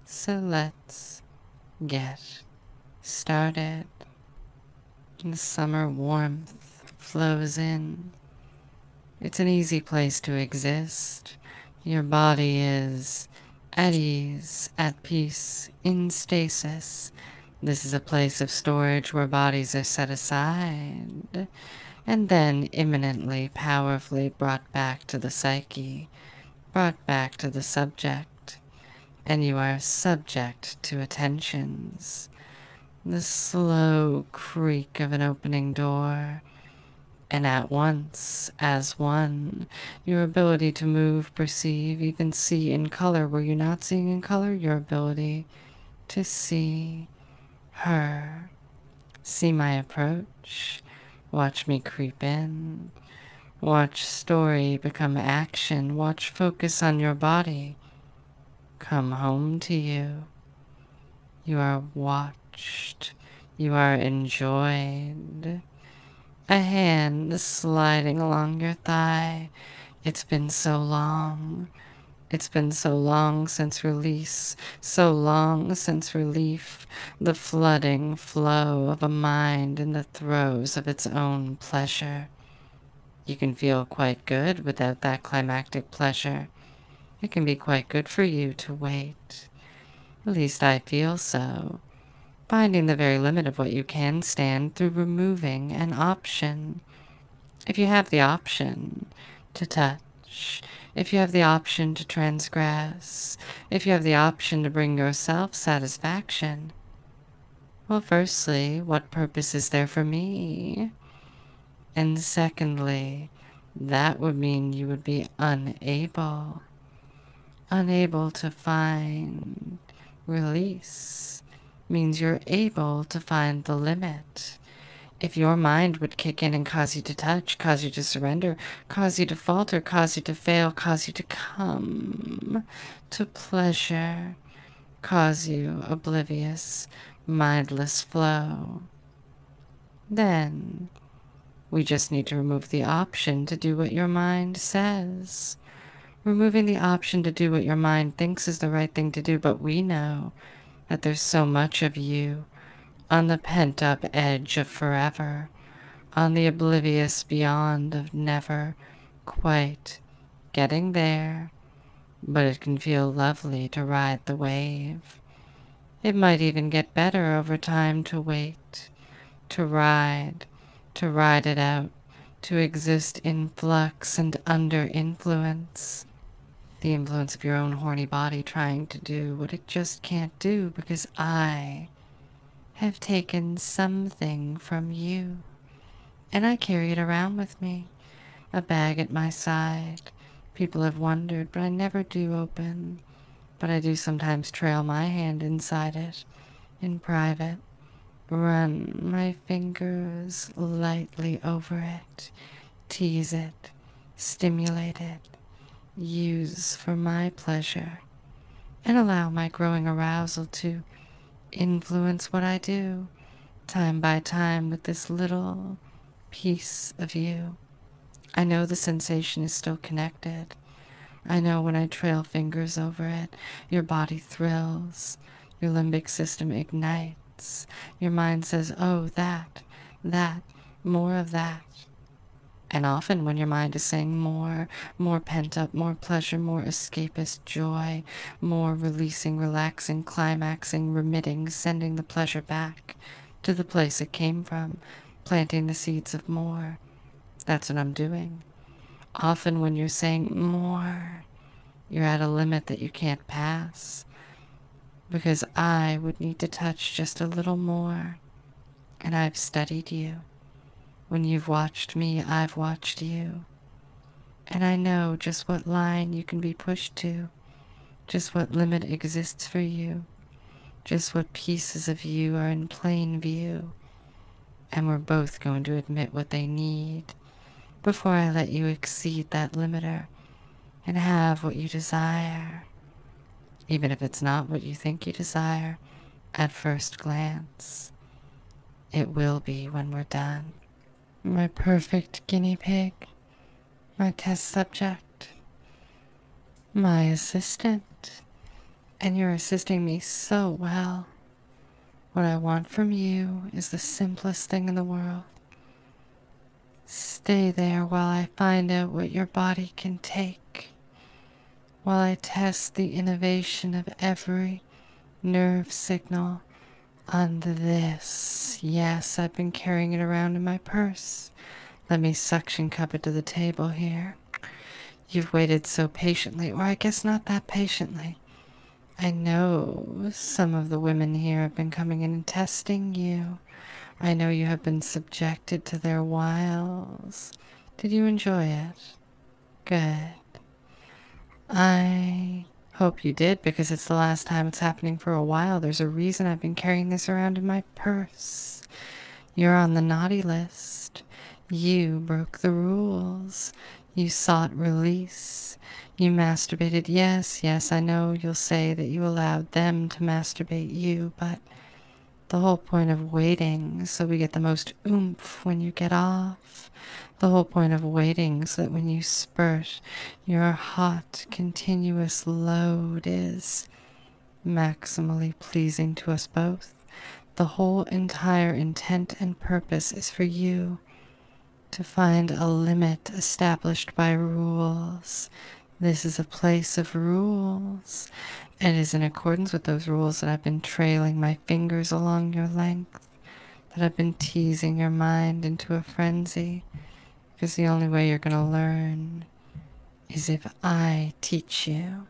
So let's get started. The summer warmth flows in. It's an easy place to exist. Your body is at ease, at peace, in stasis. This is a place of storage where bodies are set aside and then imminently, powerfully brought back to the psyche, brought back to the subject, and you are subject to attentions. The slow creak of an opening door, and at once, as one, your ability to move, perceive, even see in color. Were you not seeing in color? Your ability to see her. See my approach. Watch me creep in. Watch story become action. Watch focus on your body come home to you. You are watched. You are enjoyed. A hand sliding along your thigh. It's been so long. It's been so long since release, so long since relief, the flooding flow of a mind in the throes of its own pleasure. You can feel quite good without that climactic pleasure. It can be quite good for you to wait. At least I feel so. Finding the very limit of what you can stand through removing an option. If you have the option to touch, if you have the option to transgress, if you have the option to bring yourself satisfaction, well, firstly, what purpose is there for me? And secondly, that would mean you would be unable to find release. Means you're able to find the limit. If your mind would kick in and cause you to touch, cause you to surrender, cause you to falter, cause you to fail, cause you to come to pleasure, cause you oblivious, mindless flow, then we just need to remove the option to do what your mind says. Removing the option to do what your mind thinks is the right thing to do, but we know that there's so much of you on the pent-up edge of forever, on the oblivious beyond of never quite getting there, but it can feel lovely to ride the wave. It might even get better over time to wait, to ride it out, to exist in flux and under influence. The influence of your own horny body trying to do what it just can't do because I have taken something from you, and I carry it around with me, a bag at my side. People have wondered, but I never do open, but I do sometimes trail my hand inside it, in private, run my fingers lightly over it, tease it, stimulate it, use for my pleasure, and allow my growing arousal to influence what I do, time by time, with this little piece of you. I know the sensation is still connected. I know when I trail fingers over it, your body thrills, your limbic system ignites, your mind says, oh, that, more of that. And often when your mind is saying more pent up, more pleasure, more escapist joy, more releasing, relaxing, climaxing, remitting, sending the pleasure back to the place it came from, planting the seeds of more. That's what I'm doing. Often when you're saying more, you're at a limit that you can't pass, because I would need to touch just a little more, and I've studied you. When you've watched me, I've watched you. And I know just what line you can be pushed to, just what limit exists for you, just what pieces of you are in plain view. And we're both going to admit what they need before I let you exceed that limiter and have what you desire, even if it's not what you think you desire at first glance. It will be when we're done. My perfect guinea pig, my test subject, my assistant, and you're assisting me so well. What I want from you is the simplest thing in the world. Stay there while I find out what your body can take, while I test the innovation of every nerve signal on this. Yes, I've been carrying it around in my purse. Let me suction cup it to the table here. You've waited so patiently, or I guess not that patiently. I know some of the women here have been coming in and testing you. I know you have been subjected to their wiles. Did you enjoy it? Good. I hope you did, because it's the last time it's happening for a while. There's a reason I've been carrying this around in my purse. You're on the naughty list. You broke the rules. You sought release. You masturbated. Yes, I know you'll say that you allowed them to masturbate you, but the whole point of waiting so we get the most oomph when you get off. The whole point of waiting so that when you spurt, your hot, continuous load is maximally pleasing to us both. The whole entire intent and purpose is for you to find a limit established by rules. This is a place of rules. It is in accordance with those rules that I've been trailing my fingers along your length, that I've been teasing your mind into a frenzy, because the only way you're going to learn is if I teach you.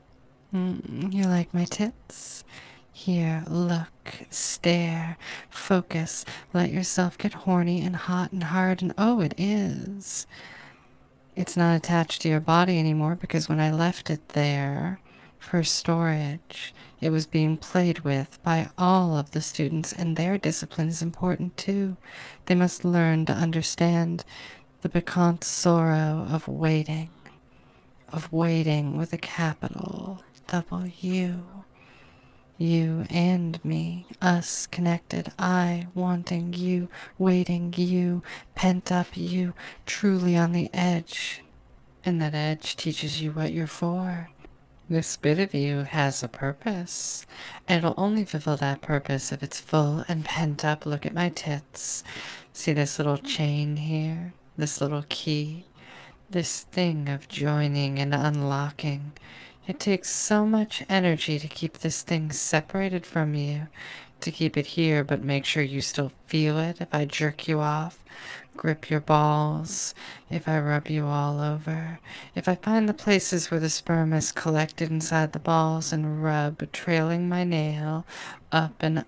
You like my tits? Here, look, stare, focus, let yourself get horny and hot and hard, and oh, it is. It's not attached to your body anymore, because when I left it there for storage, it was being played with by all of the students, and their discipline is important too. They must learn to understand the piquant sorrow of waiting with a capital W. You and me, us connected, I wanting you, waiting you, pent up you, truly on the edge. And that edge teaches you what you're for. This bit of you has a purpose. And it'll only fulfill that purpose if it's full and pent up. Look at my tits. See this little chain here? This little key? This thing of joining and unlocking. It takes so much energy to keep this thing separated from you, to keep it here, but make sure you still feel it if I jerk you off, grip your balls, if I rub you all over, if I find the places where the sperm is collected inside the balls and rub, trailing my nail up and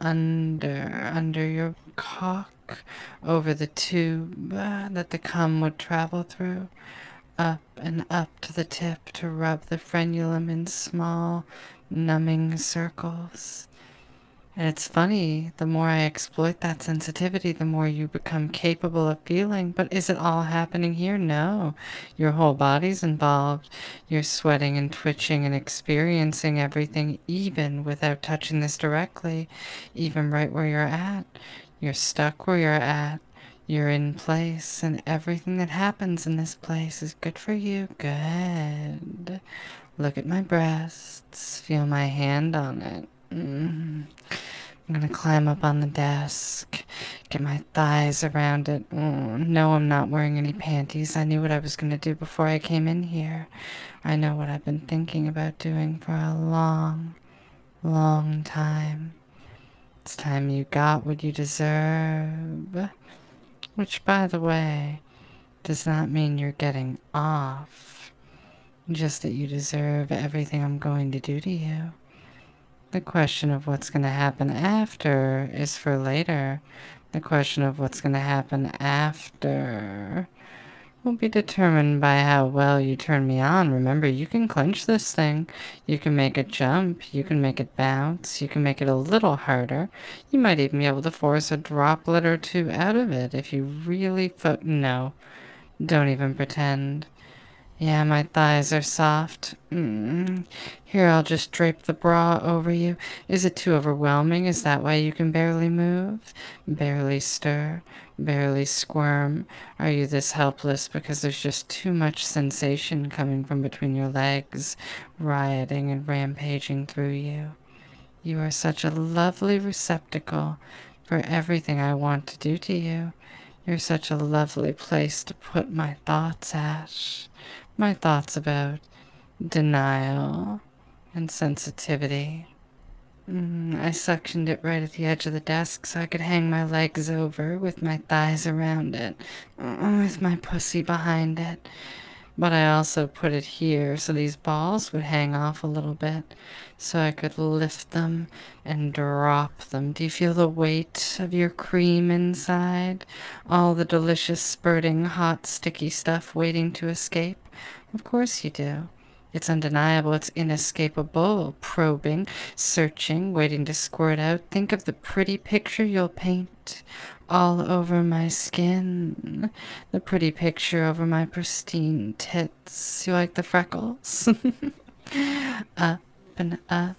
under your cock, over the tube that the cum would travel through. Up and up to the tip to rub the frenulum in small, numbing circles. And it's funny, the more I exploit that sensitivity, the more you become capable of feeling. But is it all happening here? No. Your whole body's involved. You're sweating and twitching and experiencing everything, even without touching this directly, even right where you're at. You're stuck where you're at. You're in place, and everything that happens in this place is good for you. Good. Look at my breasts. Feel my hand on it. I'm gonna climb up on the desk. Get my thighs around it. No, I'm not wearing any panties. I knew what I was gonna do before I came in here. I know what I've been thinking about doing for a long, long time. It's time you got what you deserve. Which, by the way, does not mean you're getting off. Just that you deserve everything I'm going to do to you. The question of what's going to happen after is for later. The question of what's going to happen after will be determined by how well you turn me on. Remember, you can clench this thing. You can make it jump. You can make it bounce. You can make it a little harder. You might even be able to force a droplet or two out of it if you really no, don't even pretend. Yeah, my thighs are soft. Here, I'll just drape the bra over you. Is it too overwhelming? Is that why you can barely move? Barely stir? Barely squirm? Are you this helpless because there's just too much sensation coming from between your legs, rioting and rampaging through you? You are such a lovely receptacle for everything I want to do to you. You're such a lovely place to put my thoughts at. My thoughts about denial and sensitivity. I suctioned it right at the edge of the desk so I could hang my legs over with my thighs around it, with my pussy behind it. But I also put it here so these balls would hang off a little bit, so I could lift them and drop them. Do you feel the weight of your cream inside? All the delicious, spurting, hot, sticky stuff waiting to escape? Of course you do. It's undeniable, it's inescapable, probing, searching, waiting to squirt out. Think of the pretty picture you'll paint all over my skin. The pretty picture over my pristine tits. You like the freckles? Up and up.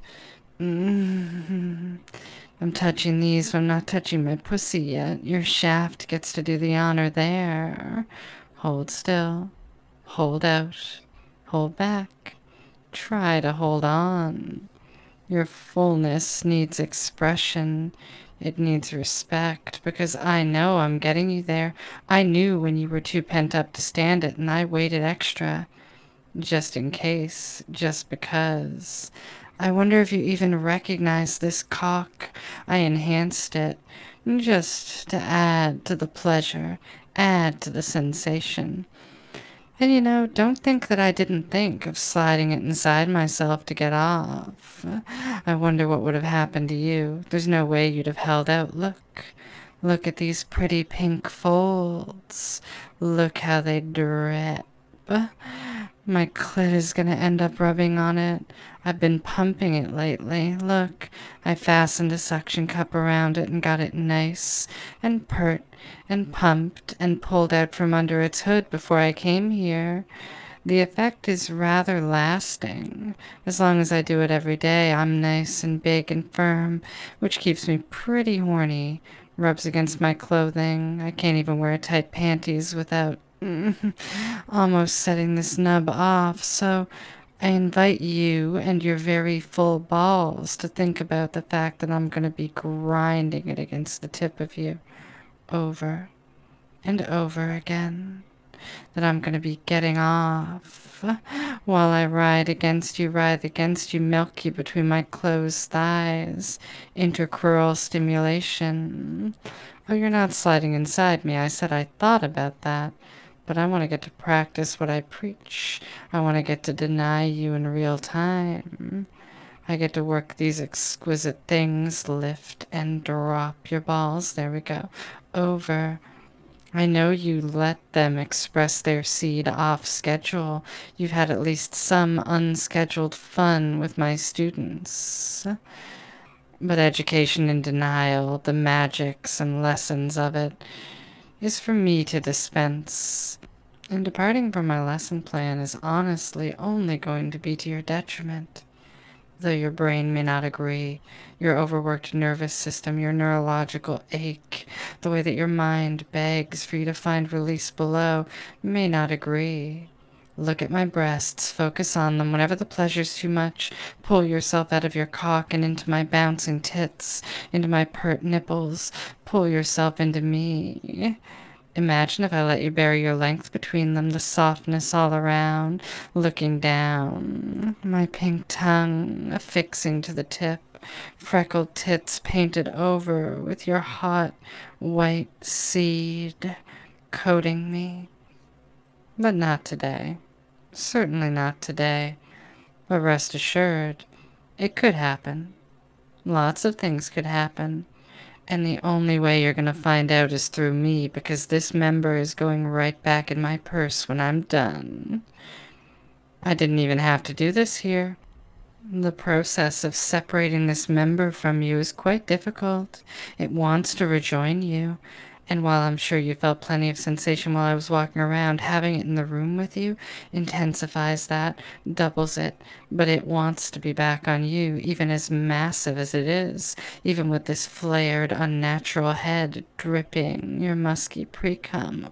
I'm touching these, but I'm not touching my pussy yet. Your shaft gets to do the honor there. Hold still. Hold out. Hold back. Try to hold on. Your fullness needs expression. It needs respect, because I know I'm getting you there. I knew when you were too pent up to stand it, and I waited extra. Just in case. Just because. I wonder if you even recognize this cock. I enhanced it. Just to add to the pleasure. Add to the sensation. And don't think that I didn't think of sliding it inside myself to get off. I wonder what would have happened to you. There's no way you'd have held out. Look. Look at these pretty pink folds. Look how they drip. My clit is gonna end up rubbing on it. I've been pumping it lately. Look, I fastened a suction cup around it and got it nice and pert and pumped and pulled out from under its hood before I came here. The effect is rather lasting. As long as I do it every day, I'm nice and big and firm, which keeps me pretty horny. Rubs against my clothing. I can't even wear tight panties without almost setting this nub off, so I invite you and your very full balls to think about the fact that I'm going to be grinding it against the tip of you over and over again. That I'm going to be getting off while I ride against you, milk you between my closed thighs, intercrural stimulation. Oh, you're not sliding inside me. I said I thought about that. But I want to get to practice what I preach. I want to get to deny you in real time. I get to work these exquisite things, lift and drop your balls. There we go. Over. I know you let them express their seed off schedule. You've had at least some unscheduled fun with my students. But education in denial, the magics and lessons of it, is for me to dispense. And departing from my lesson plan is honestly only going to be to your detriment. Though your brain may not agree, your overworked nervous system, your neurological ache, the way that your mind begs for you to find release below, may not agree. Look at my breasts, focus on them. Whenever the pleasure's too much, pull yourself out of your cock and into my bouncing tits, into my pert nipples. Pull yourself into me. Imagine if I let you bury your length between them, the softness all around, looking down, my pink tongue affixing to the tip, freckled tits painted over with your hot white seed coating me. But not today. Certainly not today. But rest assured, it could happen. Lots of things could happen. And the only way you're gonna find out is through me, because this member is going right back in my purse when I'm done. I didn't even have to do this here. The process of separating this member from you is quite difficult. It wants to rejoin you, And while I'm sure you felt plenty of sensation while I was walking around, having it in the room with you intensifies that, doubles it. But it wants to be back on you, even as massive as it is, even with this flared, unnatural head dripping your musky pre-cum.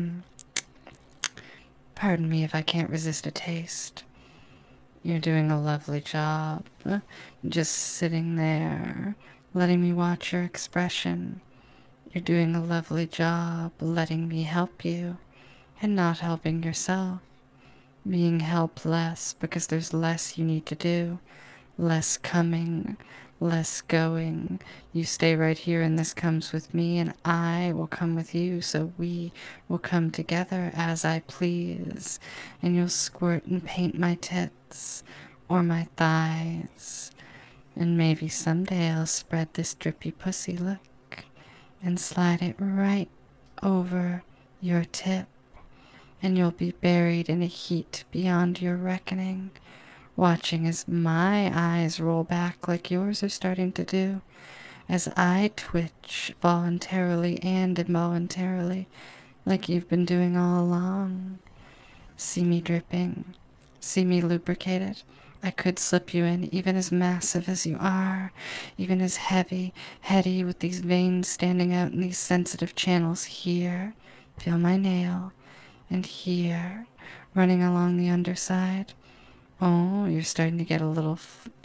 Pardon me if I can't resist a taste. You're doing a lovely job. Just sitting there, letting me watch your expression. You're doing a lovely job letting me help you and not helping yourself. Being helpless because there's less you need to do, less coming, less going. You stay right here and this comes with me and I will come with you, so we will come together as I please. And you'll squirt and paint my tits or my thighs. And maybe someday I'll spread this drippy pussy look and slide it right over your tip, and you'll be buried in a heat beyond your reckoning, watching as my eyes roll back like yours are starting to do, as I twitch voluntarily and involuntarily, like you've been doing all along. See me dripping, see me lubricated. I could slip you in, even as massive as you are, even as heavy, heady, with these veins standing out in these sensitive channels here. Feel my nail. And here, running along the underside. Oh, you're starting to get a little,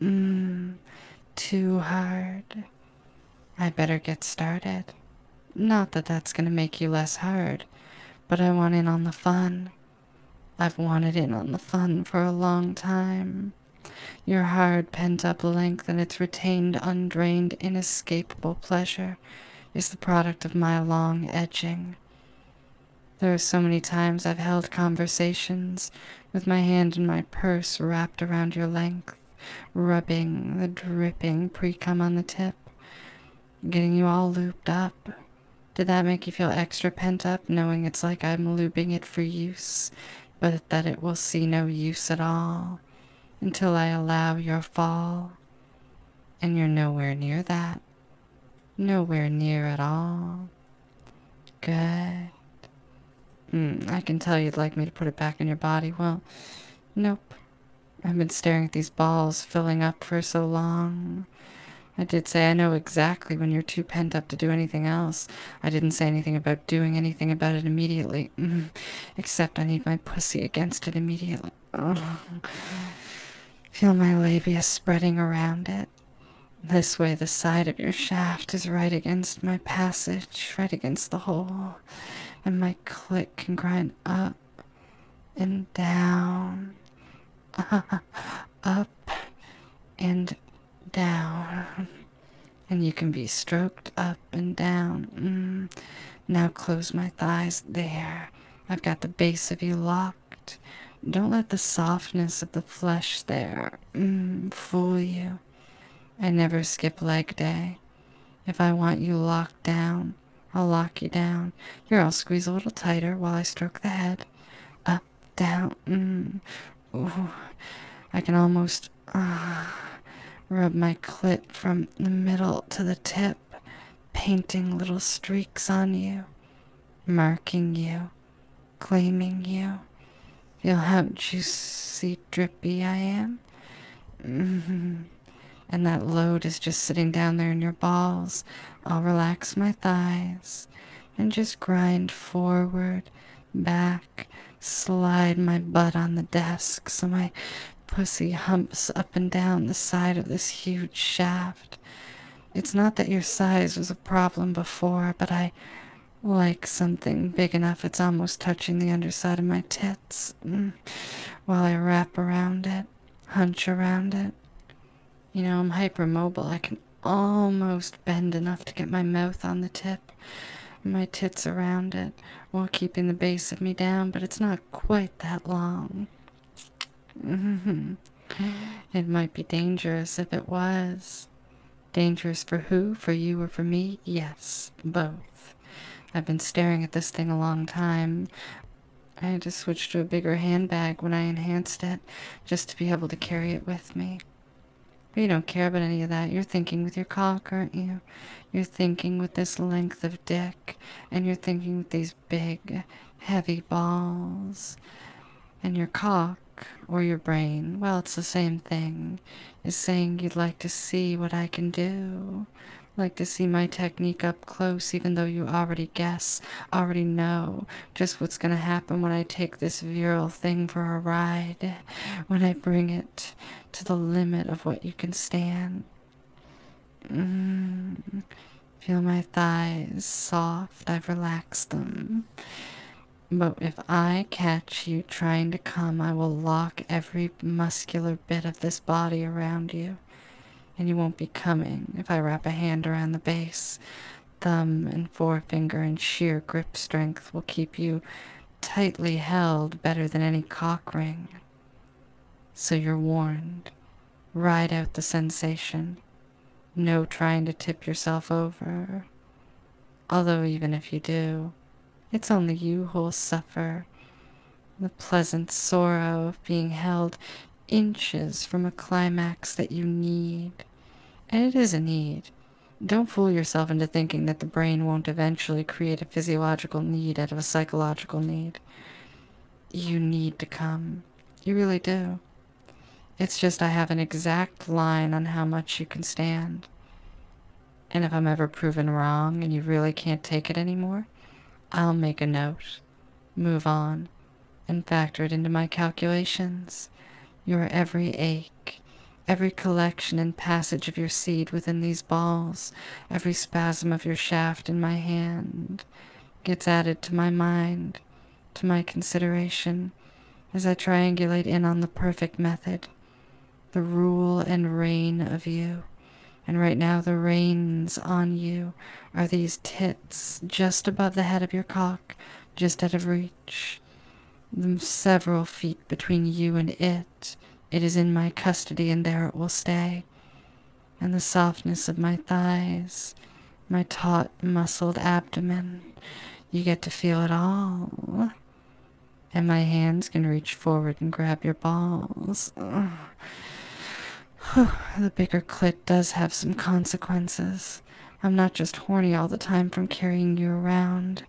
too hard. I better get started. Not that that's gonna make you less hard, but I want in on the fun. I've wanted in on the fun for a long time. Your hard pent-up length and its retained, undrained, inescapable pleasure is the product of my long edging. There are so many times I've held conversations with my hand in my purse wrapped around your length, rubbing the dripping pre-cum on the tip, getting you all looped up. Did that make you feel extra pent up, knowing it's like I'm lubing it for use, but that it will see no use at all until I allow your fall? And you're nowhere near that. Nowhere near at all. Good. I can tell you'd like me to put it back in your body. Well, nope. I've been staring at these balls filling up for so long. I did say I know exactly when you're too pent up to do anything else. I didn't say anything about doing anything about it immediately. Except I need my pussy against it immediately. Feel my labia spreading around it. This way the side of your shaft is right against my passage, right against the hole. And my clit can grind up and down, up and down. And you can be stroked up and down. Now close my thighs there. I've got the base of you locked. Don't let the softness of the flesh there fool you. I never skip leg day. If I want you locked down, I'll lock you down. Here, I'll squeeze a little tighter while I stroke the head. Up, down, Ooh. I can almost rub my clit from the middle to the tip, painting little streaks on you, marking you, claiming you. Feel how juicy, drippy I am? And that load is just sitting down there in your balls. I'll relax my thighs and just grind forward, back, slide my butt on the desk so my pussy humps up and down the side of this huge shaft. It's not that your size was a problem before, but I like something big enough it's almost touching the underside of my tits, while I wrap around it, hunch around it. You know, I'm hypermobile. I can almost bend enough to get my mouth on the tip, and my tits around it, while keeping the base of me down, but it's not quite that long. It might be dangerous if it was. Dangerous for who? For you or for me? Yes, both. I've been staring at this thing a long time. I had to switch to a bigger handbag when I enhanced it, just to be able to carry it with me. But you don't care about any of that. You're thinking with your cock, aren't you? You're thinking with this length of dick, and you're thinking with these big, heavy balls. And your cock, or your brain, well, it's the same thing, is saying you'd like to see what I can do. Like to see my technique up close, even though you already guess, already know just what's gonna happen when I take this virile thing for a ride, when I bring it to the limit of what you can stand. Feel my thighs soft, I've relaxed them. But if I catch you trying to come, I will lock every muscular bit of this body around you. And you won't be coming if I wrap a hand around the base. Thumb and forefinger and sheer grip strength will keep you tightly held better than any cock ring. So you're warned. Ride out the sensation. No trying to tip yourself over. Although even if you do, it's only you who'll suffer the pleasant sorrow of being held inches from a climax that you need. And it is a need. Don't fool yourself into thinking that the brain won't eventually create a physiological need out of a psychological need. You need to come. You really do. It's just I have an exact line on how much you can stand. And if I'm ever proven wrong and you really can't take it anymore, I'll make a note, move on, and factor it into my calculations. Your every ache, every collection and passage of your seed within these balls, every spasm of your shaft in my hand, gets added to my mind, to my consideration, as I triangulate in on the perfect method, the rule and reign of you. And right now the reins on you are these tits just above the head of your cock, just out of reach. The several feet between you and it. It is in my custody and there it will stay. And the softness of my thighs, my taut, muscled abdomen, you get to feel it all. And my hands can reach forward and grab your balls. The bigger clit does have some consequences. I'm not just horny all the time from carrying you around.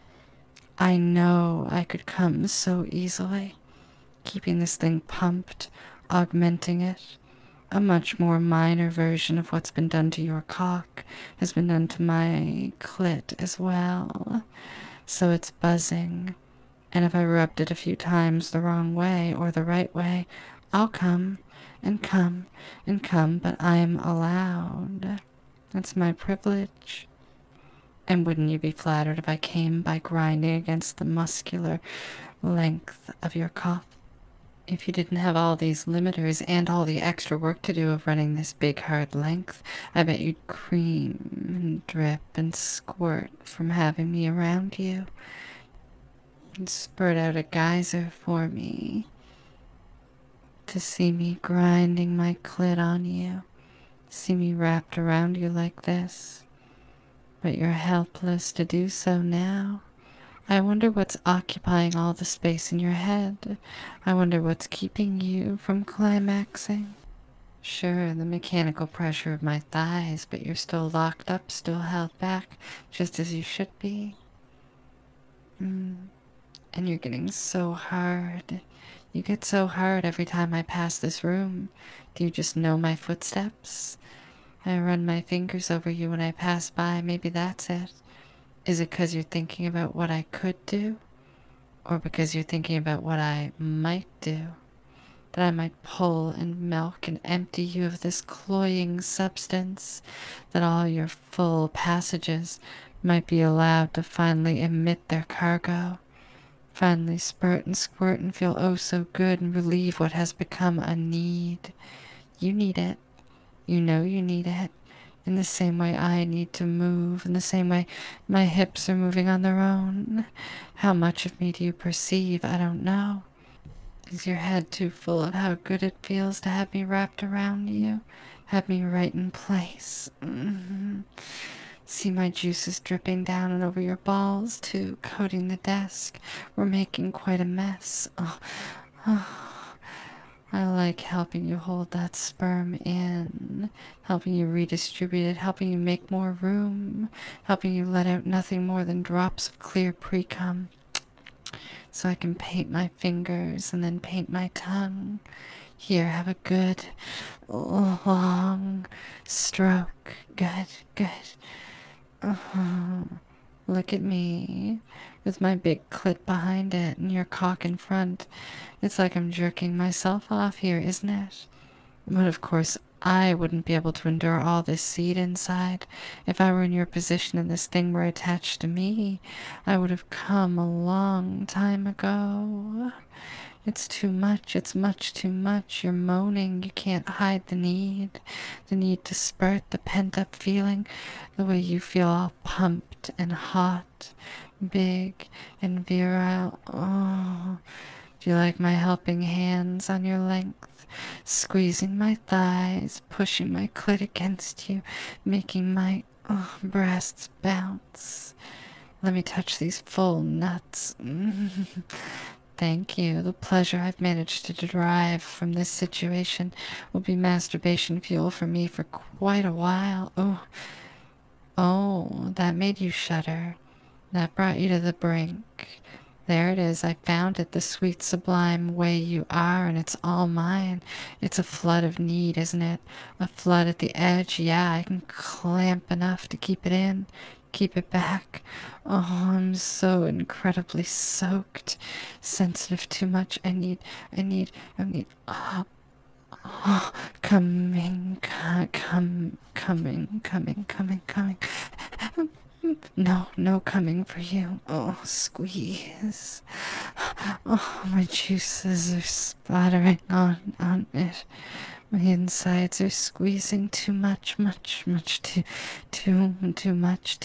I know I could come so easily, keeping this thing pumped, augmenting it. A much more minor version of what's been done to your cock has been done to my clit as well. So it's buzzing. And if I rubbed it a few times the wrong way or the right way, I'll come and come and come, but I'm allowed. That's my privilege. And wouldn't you be flattered if I came by grinding against the muscular length of your cock? If you didn't have all these limiters and all the extra work to do of running this big hard length, I bet you'd cream and drip and squirt from having me around you. And spurt out a geyser for me. To see me grinding my clit on you. See me wrapped around you like this. But you're helpless to do so now. I wonder what's occupying all the space in your head. I wonder what's keeping you from climaxing. Sure, the mechanical pressure of my thighs, but you're still locked up, still held back, just as you should be. And you're getting so hard. You get so hard every time I pass this room. Do you just know my footsteps? I run my fingers over you when I pass by. Maybe that's it. Is it because you're thinking about what I could do? Or because you're thinking about what I might do? That I might pull and milk and empty you of this cloying substance? That all your full passages might be allowed to finally emit their cargo? Finally spurt and squirt and feel oh so good and relieve what has become a need. You need it. You know you need it. In the same way I need to move, in the same way my hips are moving on their own. How much of me do you perceive? I don't know. Is your head too full of how good it feels to have me wrapped around you? Have me right in place? See my juices dripping down and over your balls, too, coating the desk. We're making quite a mess. I like helping you hold that sperm in, helping you redistribute it, helping you make more room, helping you let out nothing more than drops of clear pre-cum, so I can paint my fingers and then paint my tongue. Here, have a good, long stroke. Good, good. Look at me, with my big clit behind it and your cock in front. It's like I'm jerking myself off here, isn't it? But of course, I wouldn't be able to endure all this seed inside. If I were in your position and this thing were attached to me, I would have come a long time ago. It's too much. It's much too much. You're moaning. You can't hide the need. The need to spurt, the pent-up feeling, the way you feel all pumped and hot, big and virile. Oh, do you like my helping hands on your length, squeezing my thighs, pushing my clit against you, making my breasts bounce? Let me touch these full nuts. Thank you. The pleasure I've managed to derive from this situation will be masturbation fuel for me for quite a while. Oh, that made you shudder. That brought you to the brink. There it is. I found it, the sweet, sublime way you are, and it's all mine. It's a flood of need, isn't it? A flood at the edge. Yeah, I can clamp enough to keep it in. Keep it back. Oh, I'm so incredibly soaked. Sensitive too much. I need, coming. No coming for you. Oh, squeeze. Oh, my juices are splattering on it. My insides are squeezing too much, too much,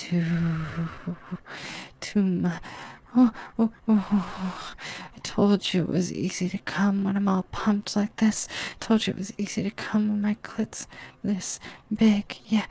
too much. I told you it was easy to come when I'm all pumped like this. I told you it was easy to come when my clit's this big. Yeah.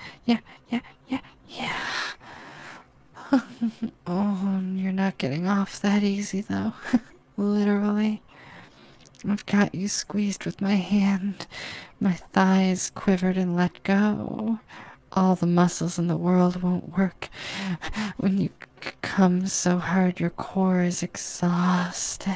Oh, you're not getting off that easy, though. Literally. I've got you squeezed with my hand. My thighs quivered and let go. All the muscles in the world won't work. When you come so hard, your core is exhausted.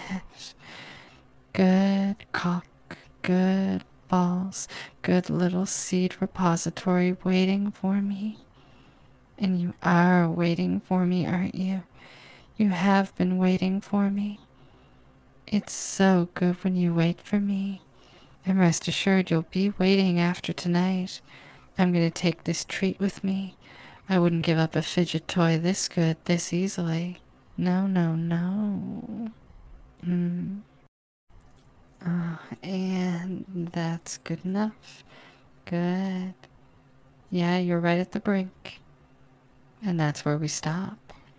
Good cock, good balls, good little seed repository waiting for me. And you are waiting for me, aren't you? You have been waiting for me. It's so good when you wait for me. And rest assured you'll be waiting after tonight. I'm going to take this treat with me. I wouldn't give up a fidget toy this good, this easily. No. And that's good enough. Good. Yeah, you're right at the brink. And that's where we stop.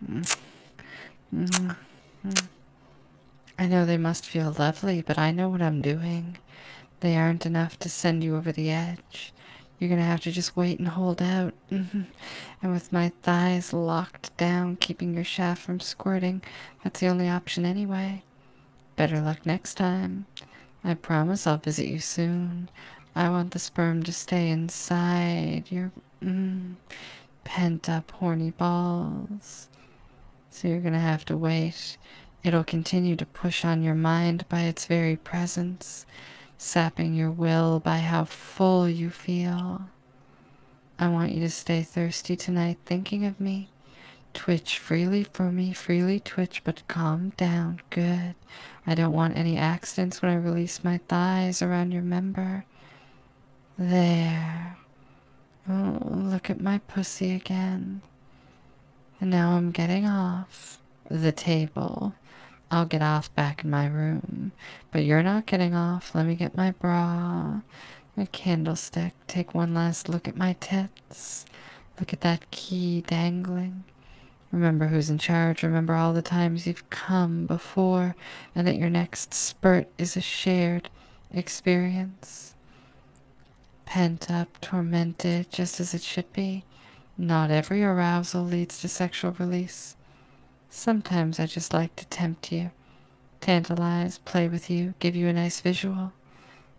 I know they must feel lovely, but I know what I'm doing. They aren't enough to send you over the edge. You're gonna have to just wait and hold out. And with my thighs locked down, keeping your shaft from squirting, that's the only option anyway. Better luck next time. I promise I'll visit you soon. I want the sperm to stay inside your pent-up horny balls. So you're gonna have to wait. It'll continue to push on your mind by its very presence, sapping your will by how full you feel. I want you to stay thirsty tonight thinking of me. Twitch freely for me, freely twitch, but calm down. Good. I don't want any accidents when I release my thighs around your member. There. Oh, look at my pussy again. And now I'm getting off the table. I'll get off back in my room. But you're not getting off. Let me get my bra, my candlestick. Take one last look at my tits. Look at that key dangling. Remember who's in charge. Remember all the times you've come before, and that your next spurt is a shared experience. Pent up, tormented, just as it should be. Not every arousal leads to sexual release. Sometimes I just like to tempt you, tantalize, play with you, give you a nice visual.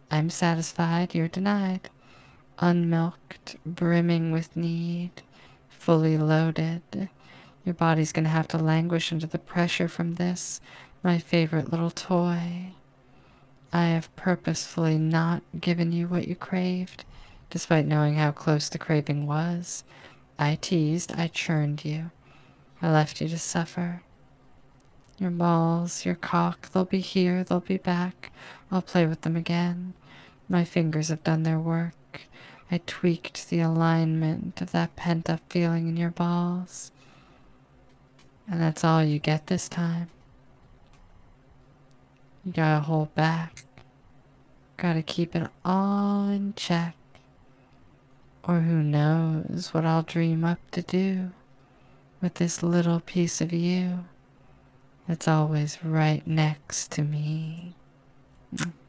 I'm satisfied, you're denied. Unmilked, brimming with need, fully loaded. Your body's gonna have to languish under the pressure from this, my favorite little toy. I have purposefully not given you what you craved, despite knowing how close the craving was. I teased, I churned you. I left you to suffer. Your balls, your cock, they'll be here, they'll be back. I'll play with them again. My fingers have done their work. I tweaked the alignment of that pent-up feeling in your balls. And that's all you get this time. You gotta hold back. Gotta keep it all in check. Or who knows what I'll dream up to do with this little piece of you that's always right next to me.